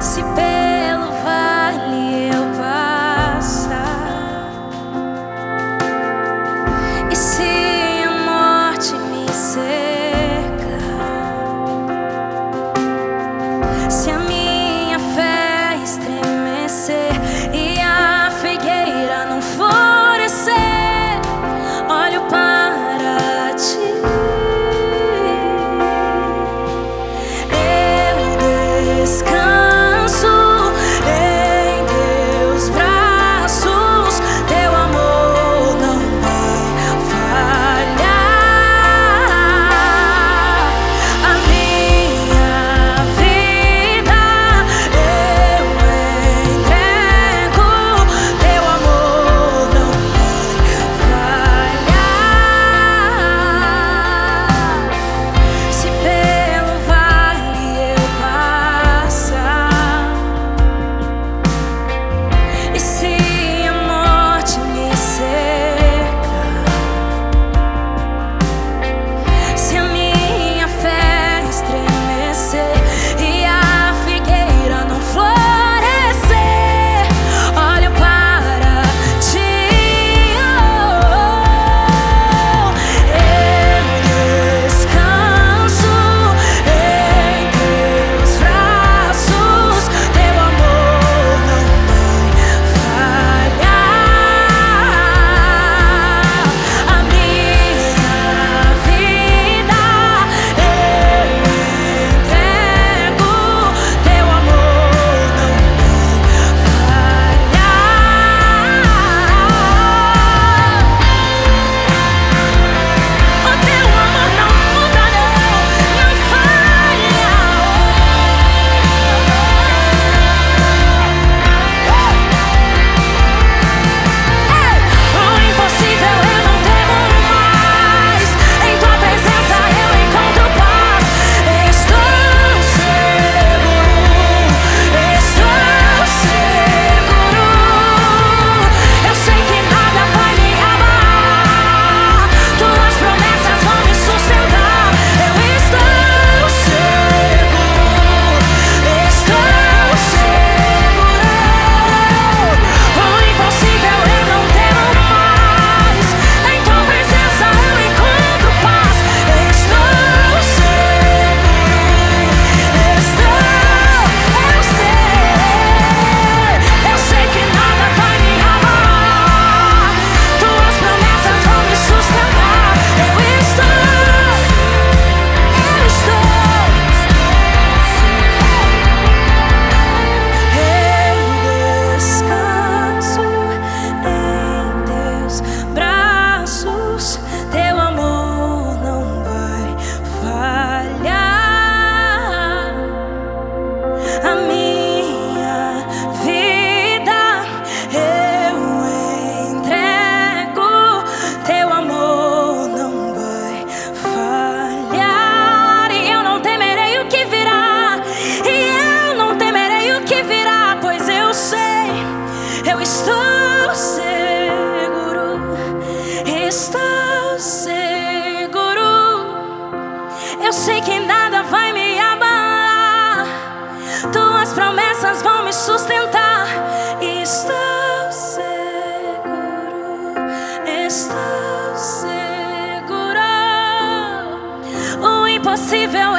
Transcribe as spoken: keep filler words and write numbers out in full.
Se pelo vale eu passar, e se a morte me cercar, se a minha fé estremecer e a figueira não florescer, olho para ti. Eu descanso em teus braços, teu amor não vai falhar. A minha vida eu entrego, teu amor não vai falhar. Se pelo vale eu passar, e se a morte me cercar, se a minha fé estremecer e a figueira não florescer, olho para ti. Eu descanso em teus braços, teu amor não vai falhar. A minha vida eu entrego, teu amor não vai falhar. O teu amor não muda, não, não falha. O impossível eu não temo mais, em tua presença eu encontro paz. Estou seguro, estou seguro. Eu sei que nada vai me abalar, tuas promessas vão me sustentar. Eu estou seguro, estou seguro. O impossível eu não temo mais, em tua presença eu encontro paz. Estou seguro, estou, eu sei, eu sei que nada vai me abalar, tuas promessas vão me sustentar. Eu estou, eu estou, eu descanso em teus braços, teu amor não vai falhar. A minha vida eu entrego, teu amor não vai falhar. E eu não temerei o que virá, e eu não temerei o que virá, pois eu sei, eu estou seguro, estou seguro. Eu sei que nada vai me abalar, tuas promessas vão me sustentar. Estou seguro, estou seguro. O impossível